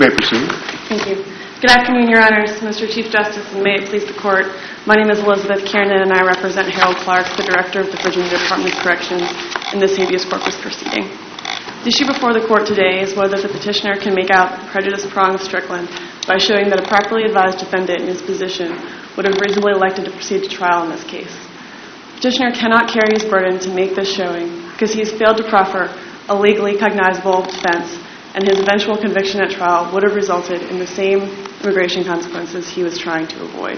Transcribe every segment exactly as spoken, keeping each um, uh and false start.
may proceed. Thank you. Good afternoon, Your Honors, Mister Chief Justice, and may it please the Court. My name is Elizabeth Kiernan, and I represent Harold Clark, the Director of the Virginia Department of Corrections, in this habeas corpus proceeding. The issue before the Court today is whether the petitioner can make out the prejudice prong of Strickland by showing that a properly advised defendant in his position would have reasonably elected to proceed to trial in this case. The petitioner cannot carry his burden to make this showing because he has failed to proffer a legally cognizable defense, and his eventual conviction at trial would have resulted in the same immigration consequences he was trying to avoid.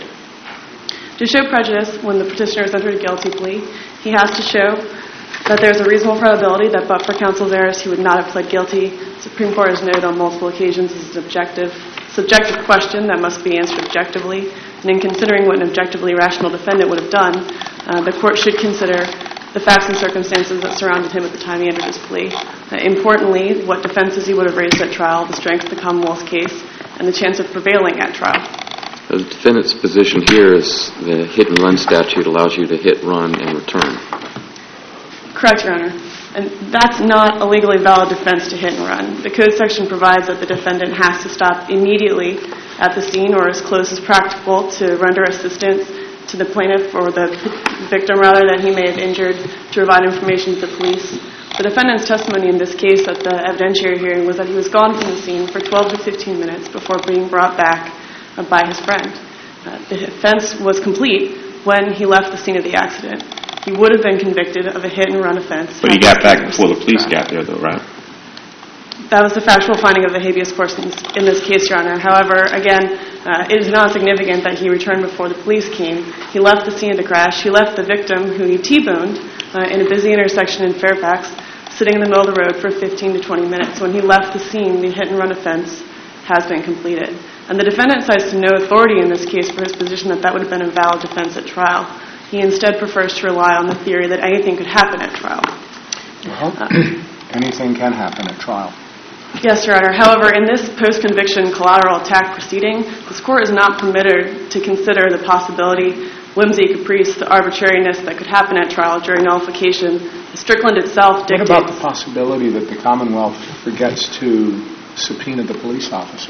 To show prejudice when the petitioner has entered a guilty plea, he has to show that there is a reasonable probability that but for counsel's errors he would not have pled guilty. The Supreme Court has noted on multiple occasions this is an objective, subjective question that must be answered objectively, and in considering what an objectively rational defendant would have done, uh, the Court should consider the facts and circumstances that surrounded him at the time he entered his plea. Uh, importantly, what defenses he would have raised at trial, the strength of the Commonwealth's case, and the chance of prevailing at trial. The defendant's position here is the hit-and-run statute allows you to hit, run, and return. Correct, Your Honor. And that's not a legally valid defense to hit and run. The Code section provides that the defendant has to stop immediately at the scene or as close as practical to render assistance to the plaintiff or the victim, rather, that he may have injured to provide information to the police. The defendant's testimony in this case at the evidentiary hearing was that he was gone from the scene for twelve to fifteen minutes before being brought back uh, by his friend. Uh, the offense was complete when he left the scene of the accident. He would have been convicted of a hit-and-run offense. But he got back before the police got there, though, right? That was the factual finding of the habeas corpus in this case, Your Honor. However, again, uh, it is not significant that he returned before the police came. He left the scene of the crash. He left the victim, who he T-boned uh, in a busy intersection in Fairfax, sitting in the middle of the road for fifteen to twenty minutes. When he left the scene, the hit-and-run offense has been completed. And the defendant cites no authority in this case for his position that that would have been a valid defense at trial. He instead prefers to rely on the theory that anything could happen at trial. Well, uh, anything can happen at trial. Yes, Your Honor. However, in this post-conviction collateral attack proceeding, this Court is not permitted to consider the possibility, whimsy, caprice, the arbitrariness that could happen at trial during nullification. Strickland itself dictates... What about the possibility that the Commonwealth forgets to subpoena the police officer?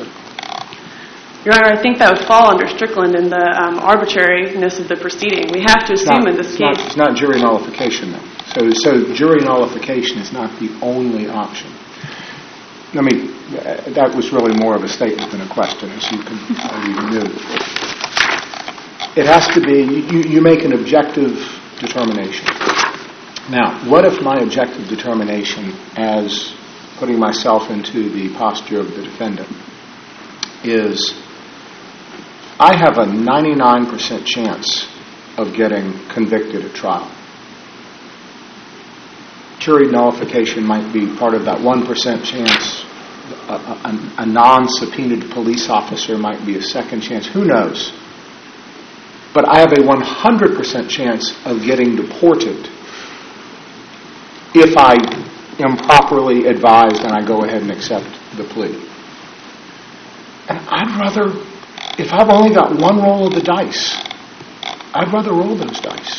Your Honor, I think that would fall under Strickland in the um, arbitrariness of the proceeding. We have to assume not, in this it's case... Not, it's not jury nullification, though. So, so jury nullification is not the only option. I mean, that was really more of a statement than a question, as you can already knew. It has to be, you, you make an objective determination. Now, what if my objective determination, as putting myself into the posture of the defendant, is I have a ninety-nine percent chance of getting convicted at trial. Jury nullification might be part of that one percent chance. A, a, a non-subpoenaed police officer might be a second chance. Who knows? But I have a one hundred percent chance of getting deported if I am properly advised and I go ahead and accept the plea. And I'd rather, if I've only got one roll of the dice, I'd rather roll those dice.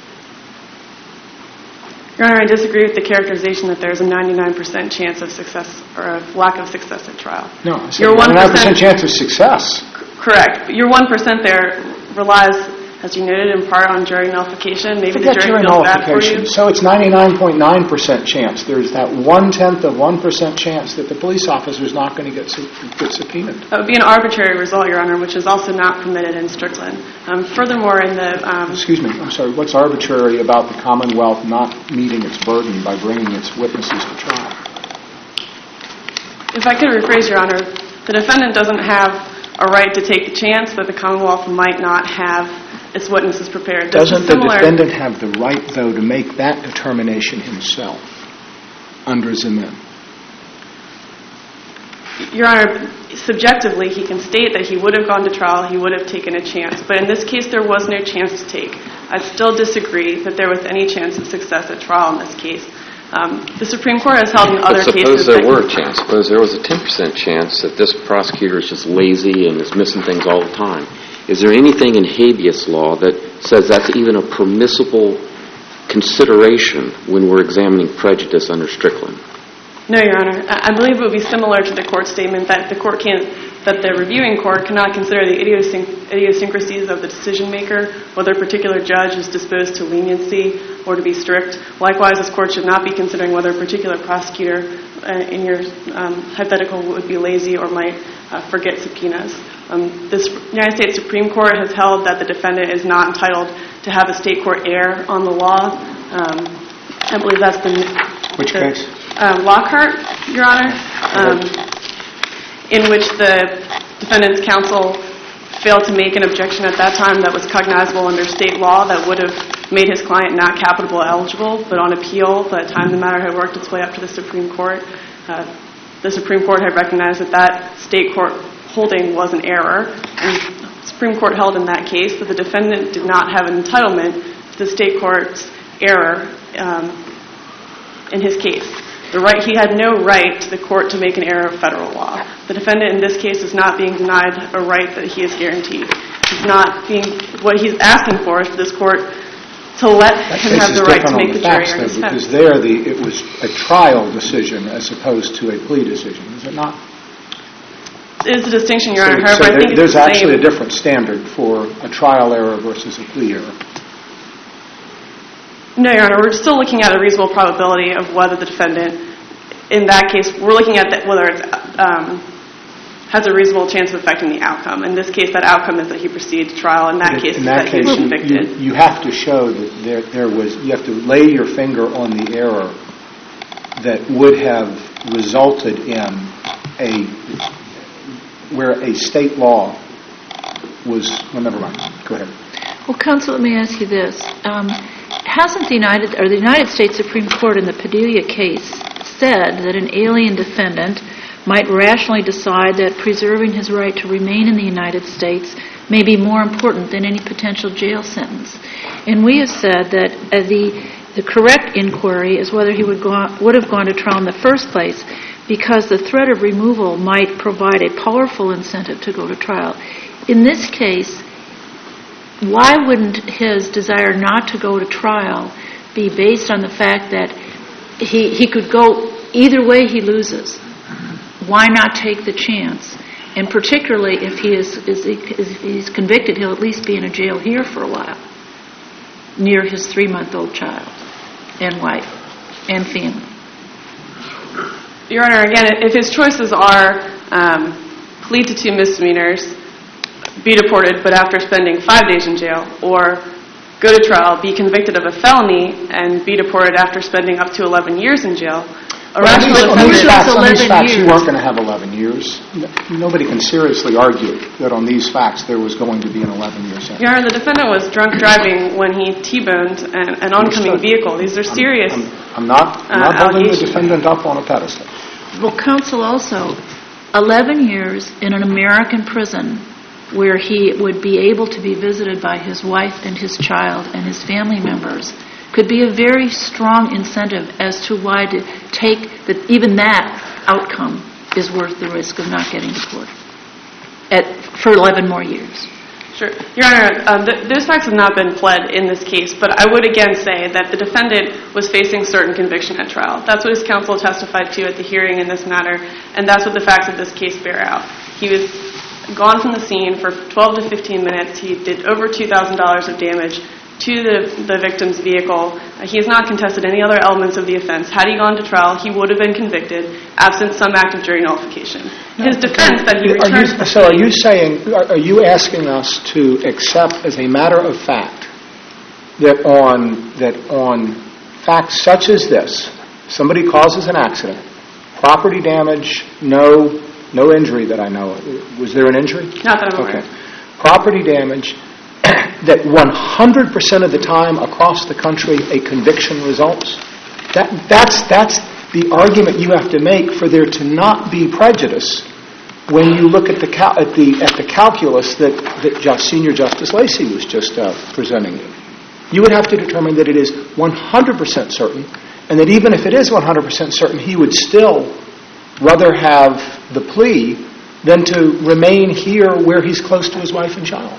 Your Honor, I disagree with the characterization that there's a ninety-nine percent chance of success or of lack of success at trial. No, I said your ninety-nine percent chance of success. C- correct. But your one percent there relies, as you noted, in part on jury nullification. Maybe Forget the jury, jury feels bad for nullification. you. So it's ninety-nine point nine percent chance. There's that one-tenth of one percent chance that the police officer is not going to get, su- get subpoenaed. That would be an arbitrary result, Your Honor, which is also not permitted in Strickland. Um, furthermore, in the... Um, Excuse me, I'm sorry. What's arbitrary about the Commonwealth not meeting its burden by bringing its witnesses to trial? If I could rephrase, Your Honor, the defendant doesn't have a right to take the chance that the Commonwealth might not have its witnesses prepared. This Doesn't is the similar, defendant have the right, though, to make that determination himself under Zemin? Your Honor, subjectively, he can state that he would have gone to trial, he would have taken a chance. But in this case, there was no chance to take. I still disagree that there was any chance of success at trial in this case. Um, the Supreme Court has held in other but cases... Suppose there were a chance. Suppose there was a ten percent chance that this prosecutor is just lazy and is missing things all the time. Is there anything in habeas law that says that's even a permissible consideration when we're examining prejudice under Strickland? No, Your Honor. I I believe it would be similar to the court's statement that the court can't, that the reviewing court cannot consider the idiosync- idiosyncrasies of the decision maker, whether a particular judge is disposed to leniency or to be strict. Likewise, this court should not be considering whether a particular prosecutor, uh, in your um, hypothetical, would be lazy or might uh, forget subpoenas. Um, this United States Supreme Court has held that the defendant is not entitled to have a state court err on the law. Um, I believe that's the... Which the, case? Um, Lockhart, Your Honor, um, in which the defendant's counsel failed to make an objection at that time that was cognizable under state law that would have made his client not capitable eligible, but on appeal, by the time the matter had worked its way up to the Supreme Court, uh, the Supreme Court had recognized that that state court holding was an error, and the Supreme Court held in that case that the defendant did not have an entitlement to the state court's error um, in his case. The right, he had no right to the court to make an error of federal law. The defendant in this case is not being denied a right that he is guaranteed. He's not being, what he's asking for is for this court to let him have the right to make the jury facts, earn his though, because sentence. there the, it was a trial decision as opposed to a plea decision, is it not? It is a distinction, Your So- Honor. However, so I think there- it's there's the actually same. a different standard for a trial error versus a plea error. No, Your Honor. We're still looking at a reasonable probability of whether the defendant, in that case, we're looking at that, whether it um, has a reasonable chance of affecting the outcome. In this case, that outcome is that he proceeded to trial. In that case, In is that that he case, was you, convicted. you, you have to show that there, there was, you have to lay your finger on the error that would have resulted in a, where a state law was, well, never mind. Go ahead. Well, counsel, let me ask you this. Um, hasn't the United, or the United States Supreme Court in the Padilla case said that an alien defendant might rationally decide that preserving his right to remain in the United States may be more important than any potential jail sentence? And we have said that uh, the the correct inquiry is whether he would go on, would have gone to trial in the first place, because the threat of removal might provide a powerful incentive to go to trial. In this case, why wouldn't his desire not to go to trial be based on the fact that he, he could go either way he loses? Why not take the chance? And particularly if he is, is, is he's convicted, he'll at least be in a jail here for a while, near his three-month-old child and wife and family. Your Honor, again, if his choices are um, plead to two misdemeanors, be deported, but after spending five days in jail, or go to trial, be convicted of a felony, and be deported after spending up to eleven years in jail, a rational on these defendant... facts, on these facts you years. weren't going to have eleven years. Nobody can seriously argue that on these facts there was going to be an eleven-year sentence. Your Honor, the defendant was drunk driving when he T-boned an, an oncoming Understood. vehicle. These are serious... I'm, I'm not, I'm uh, not holding the allegations. defendant up on a pedestal. Well, counsel, also, eleven years in an American prison where he would be able to be visited by his wife and his child and his family members could be a very strong incentive as to why to take that even that outcome is worth the risk of not getting deported at, for eleven more years. Sure. Your Honor, um, th- those facts have not been pled in this case, but I would again say that the defendant was facing certain conviction at trial. That's what his counsel testified to at the hearing in this matter, and that's what the facts of this case bear out. He was gone from the scene for twelve to fifteen minutes. He did over two thousand dollars of damage to the, the victim's vehicle. Uh, he has not contested any other elements of the offense. Had he gone to trial, he would have been convicted, absent some act of jury nullification. His defense that he Are returned... you, so are you saying, are, are you asking us to accept as a matter of fact that on, that on facts such as this, somebody causes an accident, property damage, no, no injury that I know of. Was there an injury? Not that I'm aware. Okay. Property damage, that one hundred percent of the time across the country a conviction results? That, that's, that's the argument you have to make for there to not be prejudice when you look at the cal- at the at the calculus that that Just, Senior Justice Lacey was just uh, presenting you. You would have to determine that it is one hundred percent certain, and that even if it is one hundred percent certain, he would still rather have the plea than to remain here where he's close to his wife and child.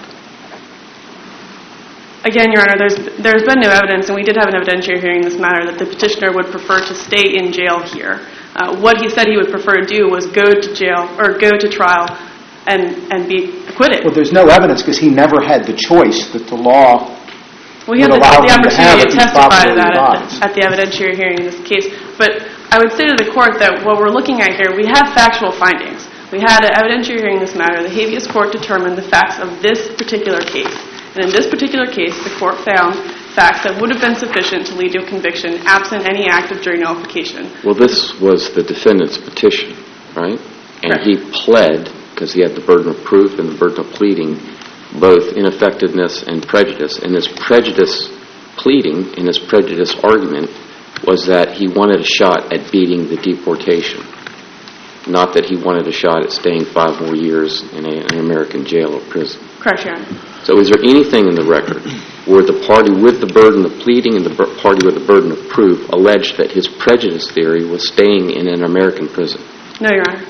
Again, Your Honor, there's there's been no evidence, and we did have an evidentiary hearing in this matter, that the petitioner would prefer to stay in jail here. Uh, what he said he would prefer to do was go to jail or go to trial and, and be acquitted. Well, there's no evidence because he never had the choice that the law Well, he had would the, allow the him to have opportunity if to he's testify to properly that at advised. the, at the evidentiary hearing in this case. But I would say to the court that what we're looking at here, we have factual findings. We had an evidentiary hearing in this matter. The habeas court determined the facts of this particular case. And in this particular case, the court found facts that would have been sufficient to lead to a conviction absent any act of jury nullification. Well, this was the defendant's petition, right? And Correct. he pled, because he had the burden of proof and the burden of pleading, both ineffectiveness and prejudice. And his prejudice pleading and his prejudice argument was that he wanted a shot at beating the deportation, not that he wanted a shot at staying five more years in a, an American jail or prison. Correct, Your Honor. So is there anything in the record where the party with the burden of pleading and the bur- party with the burden of proof alleged that his prejudice theory was staying in an American prison? No, Your Honor.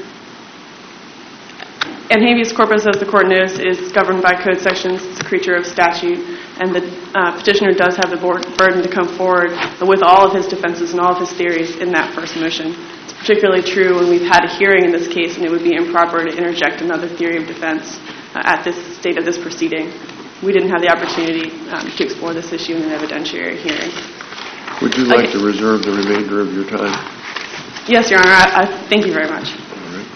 And habeas corpus, as the court knows, is governed by code sections. It's a creature of statute, and the uh, petitioner does have the board burden to come forward with all of his defenses and all of his theories in that first motion. It's particularly true when we've had a hearing in this case, and it would be improper to interject another theory of defense uh, at this state of this proceeding. We didn't have the opportunity um, to explore this issue in an evidentiary hearing. Would you like Okay. to reserve the remainder of your time? Yes, Your Honor. I, I thank you very much. All right.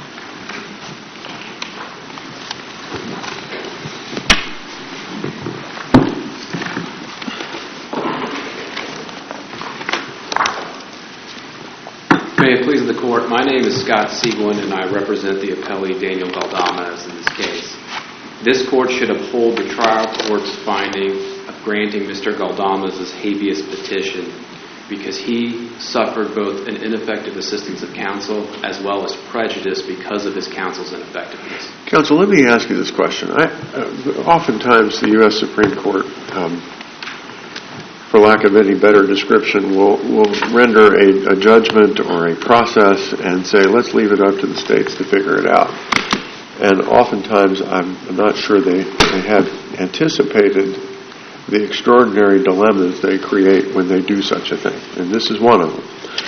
May it please the Court, my name is Scott Sieglin, and I represent the appellee Daniel Galdames in this case. This Court should uphold the trial court's finding of granting Mister Galdames' habeas petition because he suffered both an ineffective assistance of counsel as well as prejudice because of his counsel's ineffectiveness. Counsel, let me ask you this question. I, uh, oftentimes the U S Supreme Court, um, for lack of any better description, will, will render a, a judgment or a process and say, let's leave it up to the states to figure it out. And oftentimes I'm not sure they, they have anticipated the extraordinary dilemmas they create when they do such a thing. And this is one of them.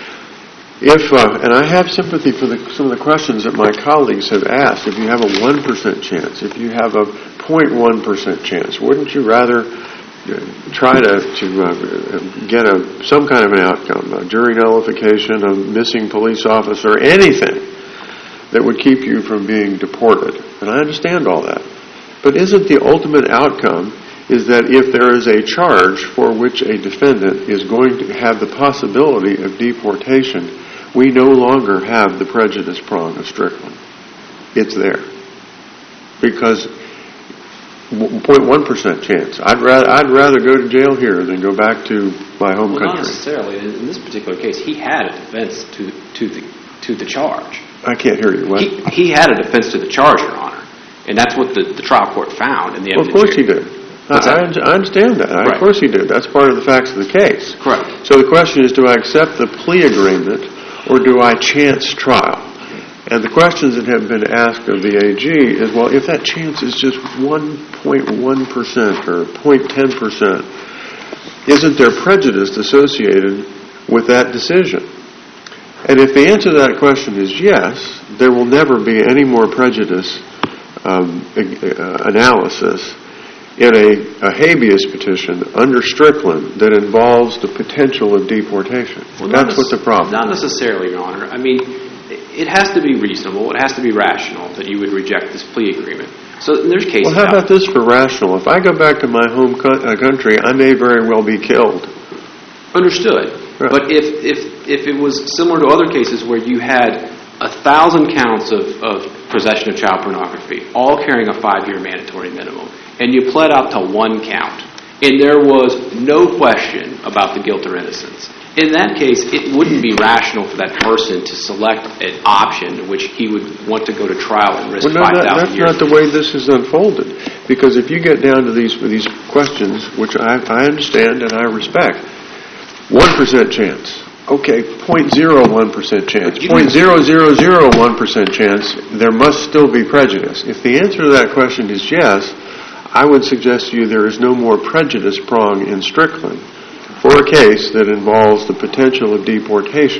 If, uh, and I have sympathy for the, some of the questions that my colleagues have asked. If you have a one percent chance, if you have a zero point one percent chance, wouldn't you rather try to, to uh, get a, some kind of an outcome, a jury nullification, a missing police officer, anything that would keep you from being deported? And I understand all that. But isn't the ultimate outcome is that if there is a charge for which a defendant is going to have the possibility of deportation, we no longer have the prejudice prong of Strickland. It's there. Because zero point one percent chance. I'd rather, I'd rather go to jail here than go back to my home Well, country. not necessarily. In this particular case, he had a defense to, to, the, to the charge. I can't hear you. What? He, he had a defense to the charge, Your Honor. And that's what the, the trial court found in the Well, of course he evidentiary. did. I, I understand that. Right. Of course he did. That's part of the facts of the case. Correct. So the question is, do I accept the plea agreement or do I chance trial? And the questions that have been asked of the A G is, well, if that chance is just one point one percent or zero point one zero percent, isn't there prejudice associated with that decision? And if the answer to that question is yes, there will never be any more prejudice um, uh, analysis in a, a habeas petition under Strickland that involves the potential of deportation. Well, not That's what the problem Not necessarily, Your Honor. I mean, it has to be reasonable. It has to be rational that you would reject this plea agreement. So there's cases. Well, how about this for rational? If I go back to my home co- uh, country, I may very well be killed. Understood. Right. But if, if, if it was similar to other cases where you had a thousand counts of, of possession of child pornography, all carrying a five-year mandatory minimum, and you pled out to one count, and there was no question about the guilt or innocence, in that case, it wouldn't be rational for that person to select an option in which he would want to go to trial and risk Well, no, five that, thousand that's years. not the way this is unfolded. Because if you get down to these these questions, which I, I understand and I respect, one percent chance. Okay, zero point zero one percent chance. zero point zero zero zero one percent chance, there must still be prejudice. If the answer to that question is yes, I would suggest to you there is no more prejudice prong in Strickland for a case that involves the potential of deportation.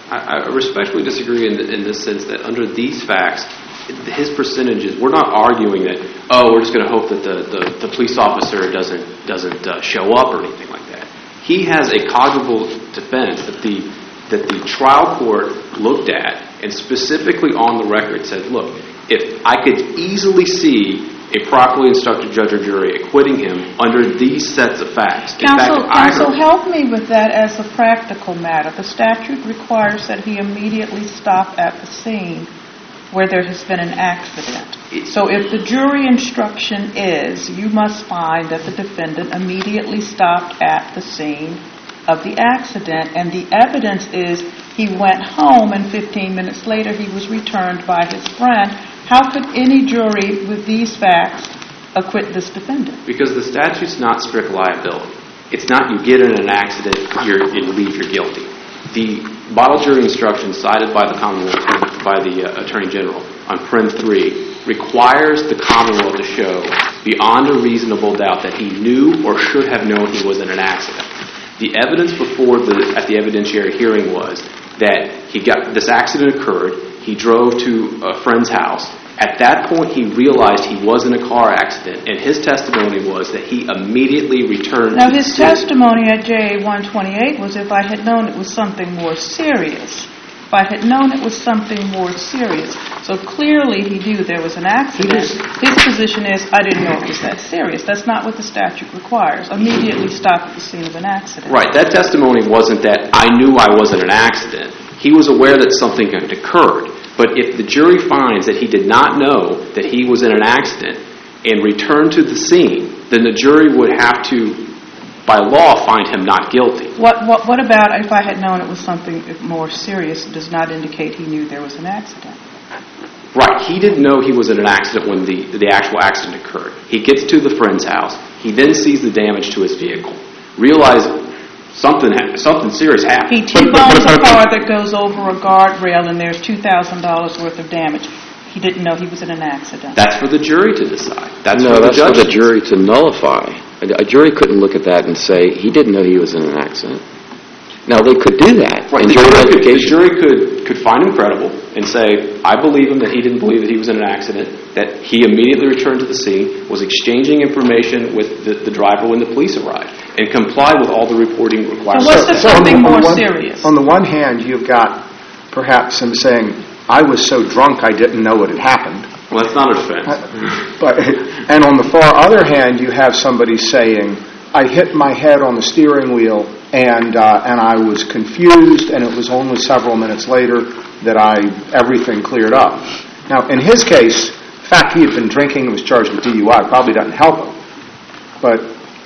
I, I respectfully disagree in, the, in this sense that under these facts, his percentages, we're not arguing that, oh, we're just going to hope that the, the, the police officer doesn't, doesn't uh, show up or anything like that. He has a cognizable defense that the, that the trial court looked at and specifically on the record said, look, if I could easily see a properly instructed judge or jury acquitting him under these sets of facts. In Counsel, fact, I counsel heard- help me with that as a practical matter. The statute requires that he immediately stop at the scene where there has been an accident. So if the jury instruction is, you must find that the defendant immediately stopped at the scene of the accident, and the evidence is he went home and fifteen minutes later he was returned by his friend, how could any jury with these facts acquit this defendant? Because the statute's not strict liability. It's not you get in an accident, you're, you leave, you're guilty. The model jury instruction cited by the Commonwealth, by the uh, Attorney General on Prim three requires the Commonwealth to show beyond a reasonable doubt that he knew or should have known he was in an accident. The evidence before the at the evidentiary hearing was that he got this accident occurred. He drove to a friend's house. At that point, he realized he was in a car accident, and his testimony was that he immediately returned. Now, to his the scene. testimony at J A one twenty-eight was, if I had known it was something more serious. If I had known it was something more serious. So clearly he knew there was an accident. His position is, I didn't know it was that serious. That's not what the statute requires. Immediately stop at the scene of an accident. Right. That testimony wasn't that I knew I was in an accident. He was aware that something had occurred. But if the jury finds that he did not know that he was in an accident and returned to the scene, then the jury would have to, by law, find him not guilty. What, what, what about if I had known it was something more serious does not indicate he knew there was an accident? Right. He didn't know he was in an accident when the, the actual accident occurred. He gets to the friend's house. He then sees the damage to his vehicle. Realizes something ha- something serious happened. He T-bones a car that goes over a guardrail and there's two thousand dollars worth of damage. He didn't know he was in an accident. That's for the jury to decide. That's no, for the that's judge for to the jury to nullify. A, a jury couldn't look at that and say he didn't know he was in an accident. Now, they could do that. Right. In The jury jury, could, the notification. jury could, could find him credible and say, I believe him that he didn't believe that he was in an accident, that he immediately returned to the scene, was exchanging information with the, the driver when the police arrived, and complied with all the reporting requirements. So what's the So on something the- on more one- serious? On the one hand, you've got perhaps him saying, I was so drunk I didn't know what had happened. Well, that's not a defense. But, and on the far other hand, you have somebody saying, I hit my head on the steering wheel and uh, and I was confused, and it was only several minutes later that I everything cleared up. Now, in his case, the fact he had been drinking and was charged with D U I probably doesn't help him. But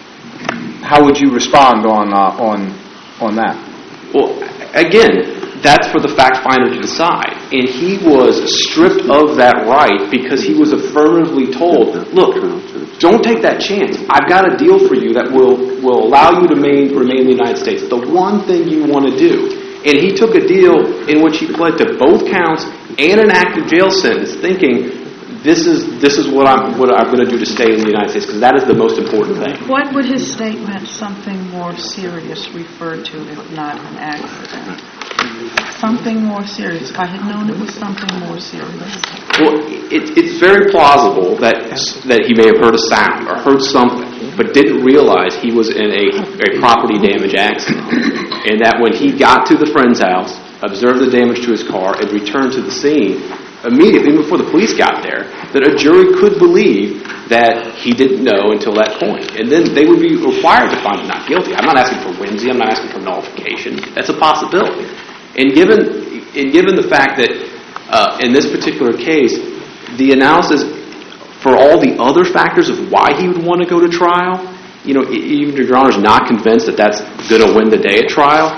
how would you respond on uh, on on that? Well, again, that's for the fact finder to decide. And he was stripped of that right because he was affirmatively told, look, don't take that chance. I've got a deal for you that will, will allow you to remain, remain in the United States. The one thing you want to do. And he took a deal in which he pled to both counts and an active jail sentence, thinking this is this is what I'm what I'm going to do to stay in the United States, because that is the most important thing. What would his statement, something more serious, refer to if not an accident? Something more serious. If I had known it was something more serious. Well, it, it's very plausible that that he may have heard a sound or heard something, but didn't realize he was in a, a property damage accident, and that when he got to the friend's house, observed the damage to his car, and returned to the scene, immediately, even before the police got there, that a jury could believe that he didn't know until that point. And then they would be required to find him not guilty. I'm not asking for whimsy. I'm not asking for nullification. That's a possibility. And given, and given the fact that uh, in this particular case, the analysis for all the other factors of why he would want to go to trial, you know, even if Your Honor's not convinced that that's going to win the day at trial,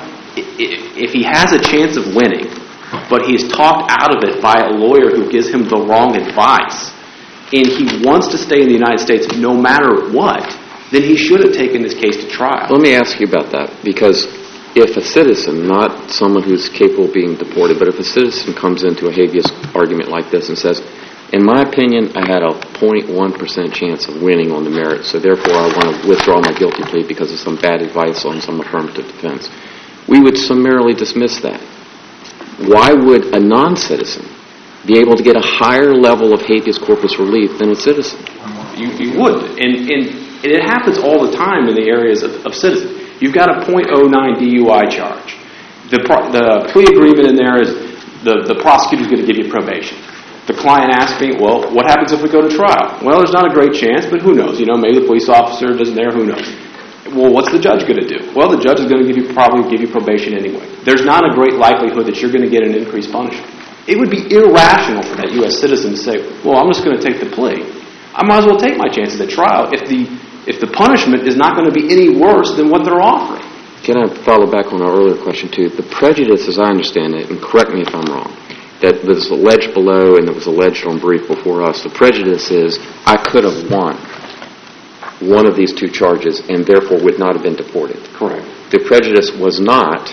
if he has a chance of winning, but he's talked out of it by a lawyer who gives him the wrong advice, and he wants to stay in the United States no matter what, then he should have taken this case to trial. Let me ask you about that, because if a citizen, not someone who's capable of being deported, but if a citizen comes into a habeas argument like this and says, in my opinion, I had a zero point one percent chance of winning on the merits, so therefore I want to withdraw my guilty plea because of some bad advice on some affirmative defense, we would summarily dismiss that. why would a non-citizen be able to get a higher level of habeas corpus relief than a citizen? You, you would. And, and, and it happens all the time in the areas of, of citizens. You've got a point oh nine D U I charge. The, pro, the plea agreement in there is the, the prosecutor's going to give you probation. The client asks me, well, what happens if we go to trial? Well, there's not a great chance, but who knows? You know, maybe the police officer isn't there, who knows? Well, what's the judge going to do? Well, the judge is going to give you probably give you probation anyway. There's not a great likelihood that you're going to get an increased punishment. It would be irrational for that U S citizen to say, well, I'm just going to take the plea. I might as well take my chances at trial if the if the punishment is not going to be any worse than what they're offering. Can I follow back on our earlier question, too? The prejudice, as I understand it, and correct me if I'm wrong, that was alleged below and that was alleged on brief before us, the prejudice is I could have won one of these two charges and therefore would not have been deported. Correct. The prejudice was not,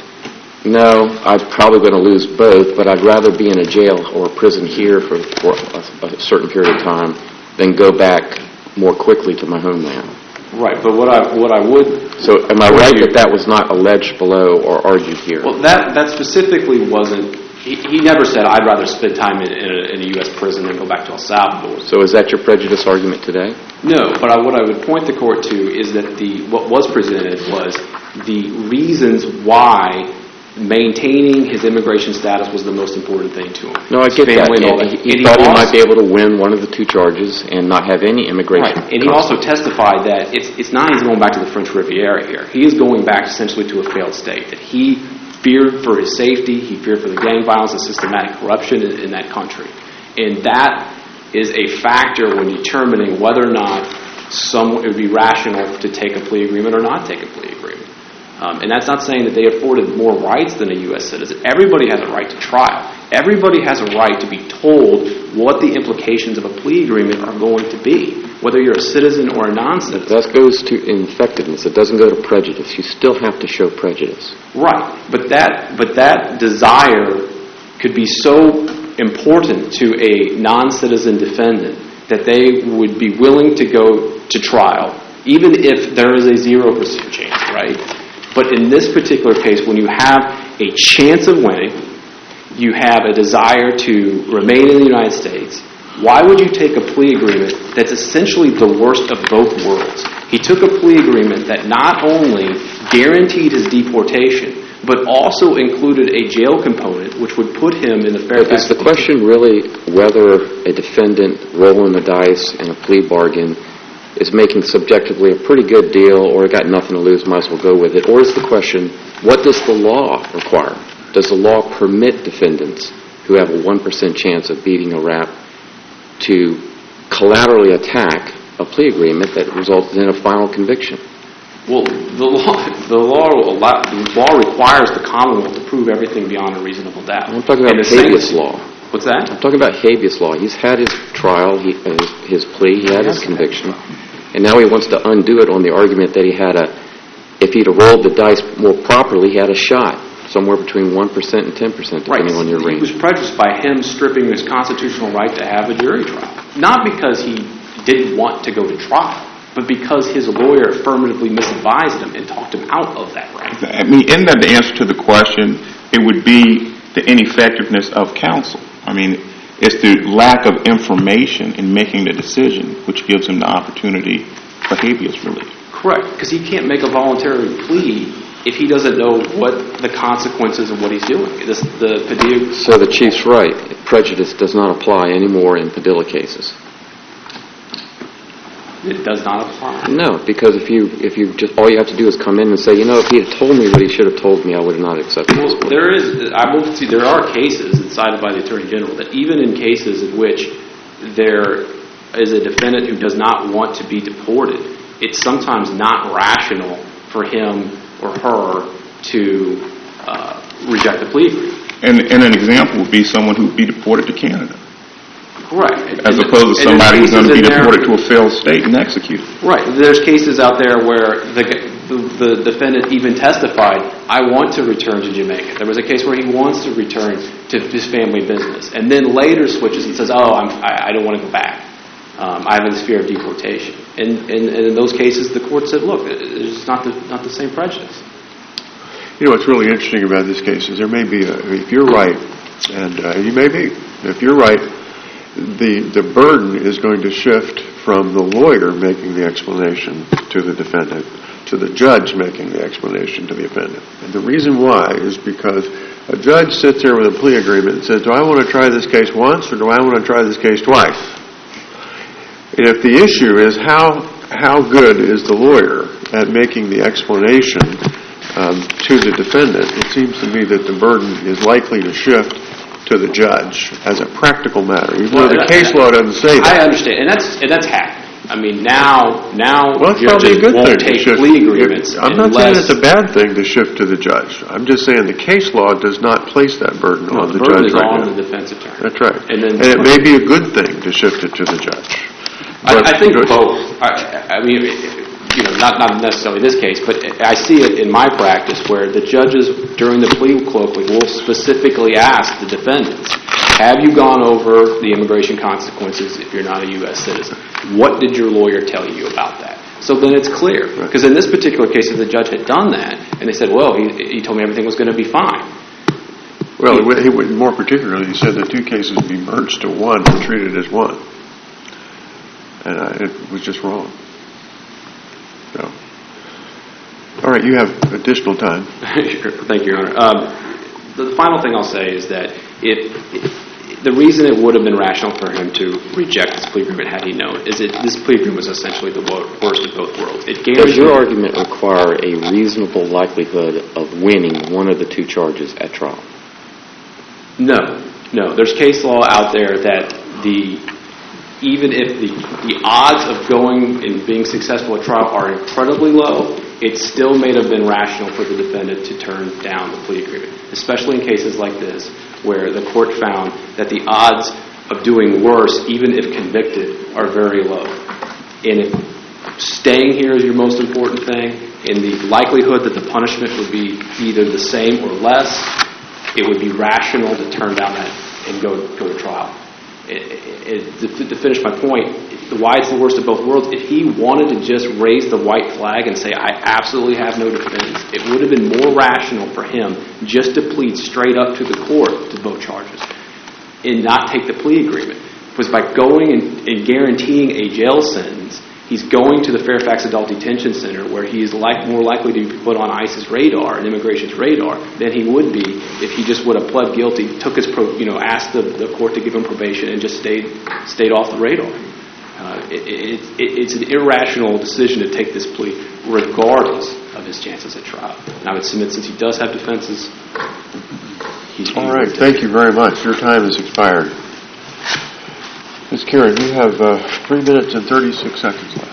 no, I'm probably going to lose both, but I'd rather be in a jail or a prison here for, for a, a certain period of time than go back more quickly to my homeland. Right, but what I what I would... So am I right that that was not alleged below or argued here? Well, that, that specifically wasn't... He, he never said, I'd rather spend time in, in, a, in a U S prison than go back to El Salvador. So is that your prejudice argument today? No, but I, what I would point the court to is that the what was presented was the reasons why maintaining his immigration status was the most important thing to him. No, I get his family that. And all that. He, he and thought he, he also, might be able to win one of the two charges and not have any immigration. Right, and he also testified that it's, it's not he's going back to the French Riviera here. He is going back essentially to a failed state, that he feared for his safety, he feared for the gang violence and systematic corruption in, in that country. And that is a factor when determining whether or not some, it would be rational to take a plea agreement or not take a plea agreement. Um, and that's not saying that they afforded more rights than a U S citizen. Everybody has a right to trial. Everybody has a right to be told what the implications of a plea agreement are going to be, whether you're a citizen or a non-citizen. That goes to ineffectiveness. It doesn't go to prejudice. You still have to show prejudice. Right, but that but that desire could be so important to a non-citizen defendant that they would be willing to go to trial, even if there is a zero percent chance, right? But in this particular case, when you have a chance of winning, you have a desire to remain in the United States, why would you take a plea agreement that's essentially the worst of both worlds? He took a plea agreement that not only guaranteed his deportation, but also included a jail component, which would put him in the Fairfax... Is the question really whether a defendant rolling the dice in a plea bargain is making subjectively a pretty good deal or got nothing to lose, might as well go with it? Or is the question, what does the law require? Does the law permit defendants who have a one percent chance of beating a rap to collaterally attack a plea agreement that results in a final conviction? Well, the law, the law, the law requires the Commonwealth to prove everything beyond a reasonable doubt. I'm talking about habeas law. What's that? I'm talking about habeas law. He's had his trial, he, uh, his, his plea, he had his conviction, and now he wants to undo it on the argument that he had a, if he'd have rolled the dice more properly, he had a shot, somewhere between one percent and ten percent, depending right. on your range. He was prejudiced by him stripping his constitutional right to have a jury trial. Not because he didn't want to go to trial, but because his lawyer affirmatively misadvised him and talked him out of that right. I mean, isn't that the answer to the question? It would be the ineffectiveness of counsel. I mean, it's the lack of information in making the decision which gives him the opportunity for habeas relief. Correct, because he can't make a voluntary plea if he doesn't know what the consequences of what he's doing. This, the Padilla... So the Chief's right. Prejudice does not apply anymore in Padilla cases. It does not apply. No, because if you if you just all you have to do is come in and say, you know, if he had told me what he should have told me, I would have not accepted this. Well, there is, I will see, there are cases cited by the Attorney General that even in cases in which there is a defendant who does not want to be deported, it's sometimes not rational for him or her to uh, reject the plea agreement. And, and an example would be someone who would be deported to Canada. Correct. As and, opposed to somebody who's going to be deported to a failed state and executed. Right. There's cases out there where the, the the defendant even testified, I want to return to Jamaica. There was a case where he wants to return to his family business, and then later switches and says, oh, I'm, I, I don't want to go back. Um, I have this fear of deportation. And, and, and in those cases, the court said, look, it's not the, not the same prejudice. You know, what's really interesting about this case is there may be, a, if you're right, And uh, you may be. If you're right, the the burden is going to shift from the lawyer making the explanation to the defendant to the judge making the explanation to the defendant. And the reason why is because a judge sits there with a plea agreement and says, do I want to try this case once or do I want to try this case twice? And if the issue is how how good is the lawyer at making the explanation um, to the defendant, it seems to me that the burden is likely to shift to the judge as a practical matter, even Well, though the that- case law doesn't say that. I understand, and that's and that's happening. I mean, now now Well, it's probably judges a good thing won't to take shift. plea agreements I'm not saying unless it's a bad thing to shift to the judge. I'm just saying the case law does not place that burden no, on the the burden judge is right on now. the defense attorney. That's right. And then- it may be a good thing to shift it to the judge. But- I, I think both. I, I mean, you know, not not necessarily this case, but I see it in my practice where the judges during the plea colloquy will specifically ask the defendants, have you gone over the immigration consequences if you're not a U S citizen? What did your lawyer tell you about that? So then it's clear. Because in this particular case, if the judge had done that, and they said, well, he, he told me everything was going to be fine. Well, he, he would, more particularly, he said the two cases would be merged to one and treated as one. And uh, it was just wrong. So, all right, you have additional time. Thank you, Your Honor. Um, the, the final thing I'll say is that if, if the reason it would have been rational for him to reject this plea agreement had he known is that this plea agreement was essentially the wo- worst of both worlds. It Does your guaranteed- argument require a reasonable likelihood of winning one of the two charges at trial? No, no. There's case law out there that the even if the the odds of going and being successful at trial are incredibly low, it still may have been rational for the defendant to turn down the plea agreement, especially in cases like this where the court found that the odds of doing worse, even if convicted, are very low. And if staying here is your most important thing, and the likelihood that the punishment would be either the same or less, it would be rational to turn down that and go go to trial. It, it, it, to finish my point, why it's the worst of both worlds, if he wanted to just raise the white flag and say, I absolutely have no defense, it would have been more rational for him just to plead straight up to the court to both charges and not take the plea agreement. Because by going and, and guaranteeing a jail sentence, he's going to the Fairfax Adult Detention Center where he's like, more likely to be put on ICE's radar and immigration's radar than he would be if he just would have pled guilty, took his, pro, you know, asked the, the court to give him probation and just stayed stayed off the radar. Uh, it, it, it, it's an irrational decision to take this plea regardless of his chances at trial. And I would submit since he does have defenses, he's All right, thank you very much. Your time has expired. Miz Karen, you have uh, three minutes and thirty-six seconds left.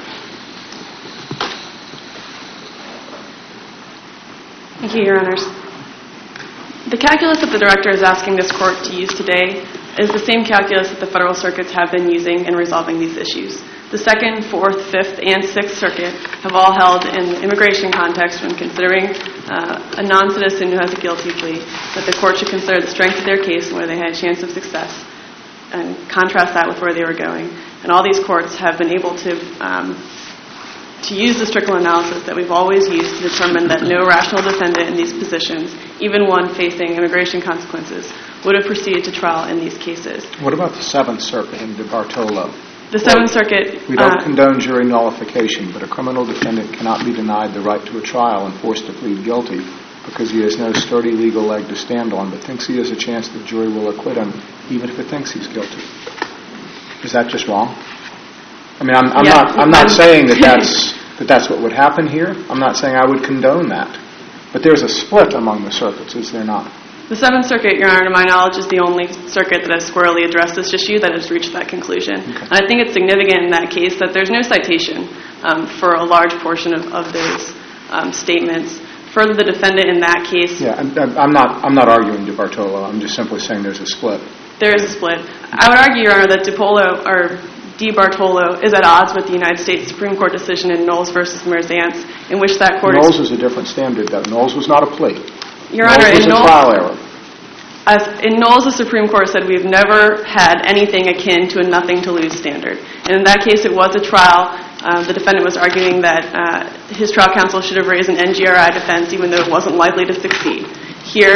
Thank you, Your Honors. The calculus that the Director is asking this Court to use today is the same calculus that the Federal Circuits have been using in resolving these issues. The Second, Fourth, Fifth, and Sixth Circuit have all held in the immigration context when considering uh, a non-citizen who has a guilty plea that the Court should consider the strength of their case and where they had a chance of success and contrast that with where they were going. And all these courts have been able to um, to use the Strickland analysis that we've always used to determine that no rational defendant in these positions, even one facing immigration consequences, would have proceeded to trial in these cases. What about the Seventh Circuit in De Bartolo? The Seventh Circuit... We don't uh, condone jury nullification, but a criminal defendant cannot be denied the right to a trial and forced to plead guilty because he has no sturdy legal leg to stand on, but thinks he has a chance the jury will acquit him, even if it thinks he's guilty. Is that just wrong? I mean, I'm, I'm Yeah. not. I'm not saying that that's that that's what would happen here. I'm not saying I would condone that. But there's a split among the circuits, is there not? The Seventh Circuit, Your Honor, to my knowledge, is the only circuit that has squarely addressed this issue that has reached that conclusion. Okay. And I think it's significant in that case that there's no citation um, for a large portion of, of those um, statements. Further, the defendant in that case... Yeah, I'm, I'm not. I'm not arguing De Bartolo. I'm just simply saying there's a split. There is a split. I would argue, Your Honor, that DiPolo, or Di Bartolo is at odds with the United States Supreme Court decision in Knowles versus Merzance, in which that court Knowles is... is a different standard, though. Knowles was not a plea. Your Knowles Honor, was in a Knowles, trial error. as, in Knowles, the Supreme Court said we've never had anything akin to a nothing-to-lose standard. And in that case, it was a trial. Uh, the defendant was arguing that uh, his trial counsel should have raised an N G R I defense even though it wasn't likely to succeed. Here,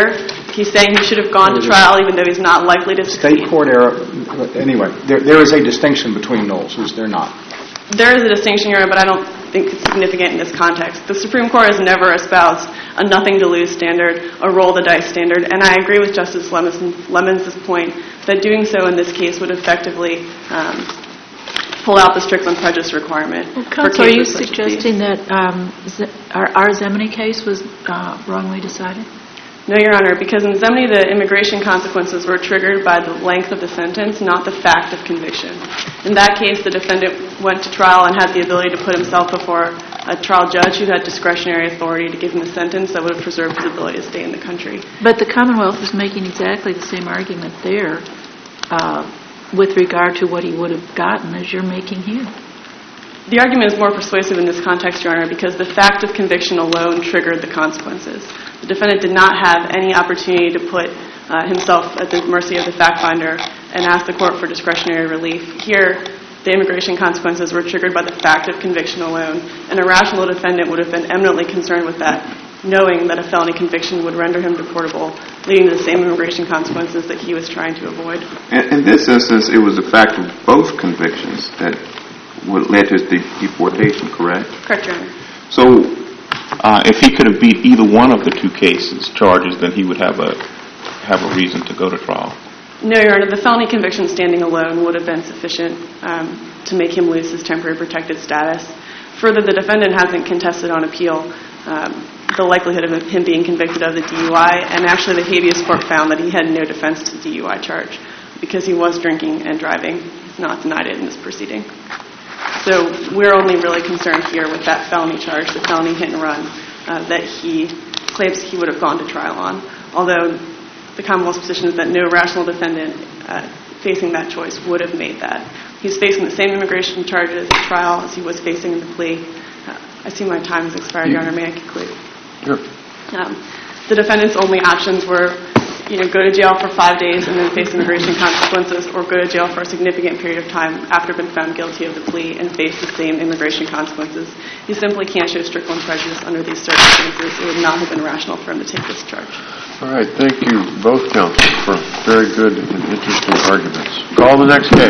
He's saying he should have gone to trial even though he's not likely to succeed. State court error, anyway, there, there is a distinction between Knowles, is there not? There is a distinction here, but I don't think it's significant in this context. The Supreme Court has never espoused a nothing-to-lose standard, a roll-the-dice standard, and I agree with Justice Lemons' point that doing so in this case would effectively um, pull out the Strickland prejudice requirement. Well, Counsel, are you suggesting that um, our, our Zemini case was uh, wrongly decided? No, Your Honor, because in Zemini the immigration consequences were triggered by the length of the sentence, not the fact of conviction. In that case, the defendant went to trial and had the ability to put himself before a trial judge who had discretionary authority to give him a sentence that would have preserved his ability to stay in the country. But the Commonwealth was making exactly the same argument there uh, with regard to what he would have gotten as you're making here. The argument is more persuasive in this context, Your Honor, because the fact of conviction alone triggered the consequences. The defendant did not have any opportunity to put uh, himself at the mercy of the fact finder and ask the court for discretionary relief. Here, the immigration consequences were triggered by the fact of conviction alone, and a rational defendant would have been eminently concerned with that, knowing that a felony conviction would render him deportable, leading to the same immigration consequences that he was trying to avoid. In, in this instance, it was the fact of both convictions that would led to his de- deportation, correct? Correct, Your Honor. So, uh, if he could have beat either one of the two cases, charges, then he would have a have a reason to go to trial. No, Your Honor. The felony conviction standing alone would have been sufficient um, to make him lose his temporary protected status. Further, the defendant hasn't contested on appeal um, the likelihood of him being convicted of the D U I, and actually the habeas court found that he had no defense to the D U I charge because he was drinking and driving. He's not denied it in this proceeding. So we're only really concerned here with that felony charge, the felony hit and run, uh, that he claims he would have gone to trial on, although the Commonwealth's position is that no rational defendant uh, facing that choice would have made that. He's facing the same immigration charges at trial as he was facing in the plea. Uh, I see my time has expired, Your Honor. May I conclude? Sure. Um, the defendant's only options were you know, go to jail for five days and then face immigration consequences, or go to jail for a significant period of time after being found guilty of the plea and face the same immigration consequences. He simply can't show Strickland prejudice under these circumstances. It would not have been rational for him to take this charge. All right. Thank you, both counsel, for very good and interesting arguments. Call the next case.